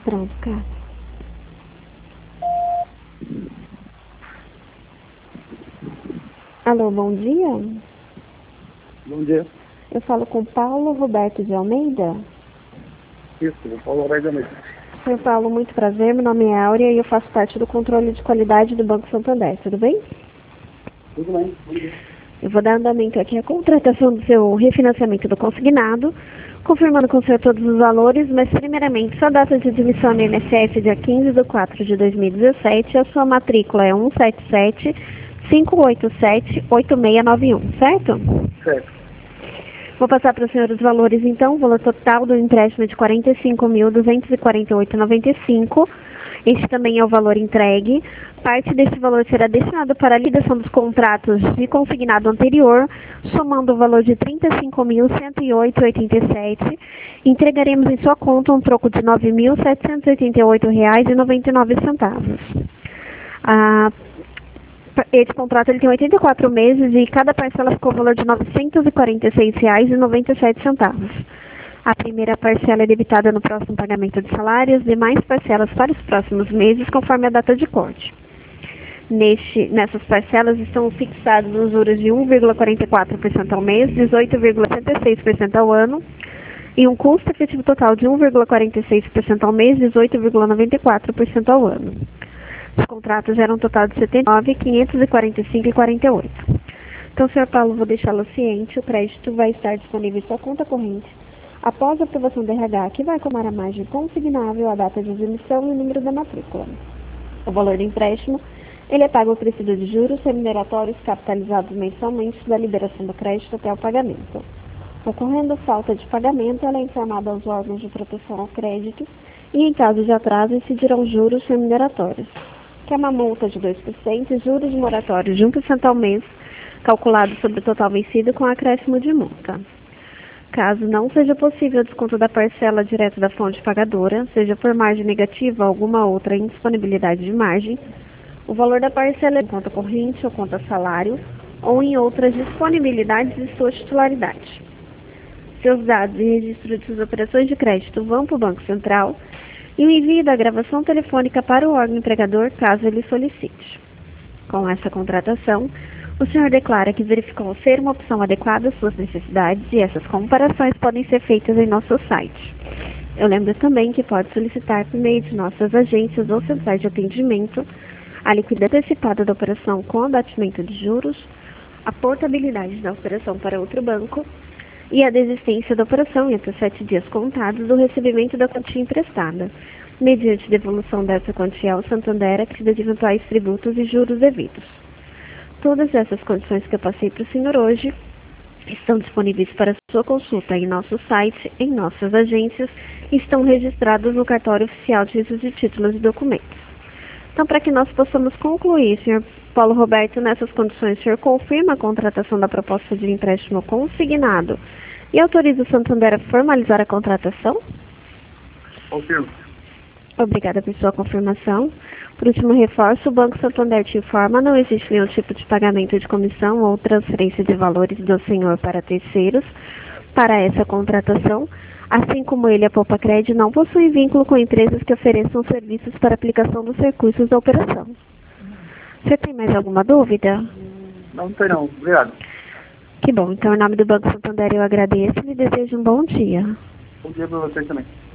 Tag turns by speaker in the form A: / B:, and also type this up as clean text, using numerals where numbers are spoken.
A: Pronto, cara. Alô, bom dia.
B: Bom dia.
A: Eu falo com Paulo Roberto de Almeida.
B: Isso, o Paulo Roberto de Almeida.
A: Senhor Paulo, muito prazer. Meu nome é Áurea e eu faço parte do controle de qualidade do Banco Santander. Tudo bem?
B: Tudo bem, bom dia.
A: Eu vou dar andamento aqui à contratação do seu refinanciamento do consignado, confirmando com o senhor todos os valores, mas primeiramente sua data de admissão no INSS é dia 15/4/2017, a sua matrícula é 177-587-8691, certo?
B: Certo.
A: Vou passar para o senhor os valores então, o valor total do empréstimo é de R$ 45.248,95. Este também é o valor entregue. Parte desse valor será destinado para a liquidação dos contratos de consignado anterior, somando o valor de R$ 35.108,87. Entregaremos em sua conta um troco de R$ 9.788,99. Esse contrato ele tem 84 meses e cada parcela ficou o valor de R$ 946,97. A primeira parcela é debitada no próximo pagamento de salário e as demais parcelas para os próximos meses, conforme a data de corte. Nessas parcelas estão fixados os juros de 1,44% ao mês, 18,76% ao ano e um custo efetivo total de 1,46% ao mês, 18,94% ao ano. Os contratos geram um total de R$ 79.545,48. Então, senhor Paulo, vou deixá-lo ciente, o crédito vai estar disponível em sua conta corrente após a aprovação do RH, que vai tomar a margem consignável, a data de emissão e o número da matrícula. O valor do empréstimo, ele é pago acrescido de juros remuneratórios capitalizados mensalmente da liberação do crédito até o pagamento. Ocorrendo falta de pagamento, ela é informada aos órgãos de proteção ao crédito e, em caso de atraso, incidirão juros remuneratórios, que é uma multa de 2% e juros moratórios de 1% ao mês, calculado sobre o total vencido com acréscimo de multa. Caso não seja possível o desconto da parcela direto da fonte pagadora, seja por margem negativa ou alguma outra indisponibilidade de margem, o valor da parcela é em conta corrente ou conta salário ou em outras disponibilidades de sua titularidade. Seus dados e registro de suas operações de crédito vão para o Banco Central e o envio da gravação telefônica para o órgão empregador, caso ele solicite. Com essa contratação, o senhor declara que verificou ser uma opção adequada às suas necessidades e essas comparações podem ser feitas em nosso site. Eu lembro também que pode solicitar por meio de nossas agências ou centrais de atendimento a liquidez antecipada da operação com abatimento de juros, a portabilidade da operação para outro banco e a desistência da operação em até 7 dias contados do recebimento da quantia emprestada, mediante devolução dessa quantia ao Santander acrescida de eventuais tributos e juros devidos. Todas essas condições que eu passei para o senhor hoje estão disponíveis para sua consulta em nosso site, em nossas agências e estão registradas no cartório oficial de registro de títulos e documentos. Então, para que nós possamos concluir, senhor Paulo Roberto, nessas condições, o senhor confirma a contratação da proposta de empréstimo consignado e autoriza o Santander a formalizar a contratação?
B: Confirmo.
A: Obrigada por sua confirmação. Por último, reforço, o Banco Santander te informa, não existe nenhum tipo de pagamento de comissão ou transferência de valores do senhor para terceiros para essa contratação, assim como ele, a Poupa Cred, não possui vínculo com empresas que ofereçam serviços para aplicação dos recursos da operação. Você tem mais alguma dúvida?
B: Não tem não, obrigado.
A: Que bom, então em nome do Banco Santander eu agradeço e desejo um bom dia.
B: Bom dia para vocês também.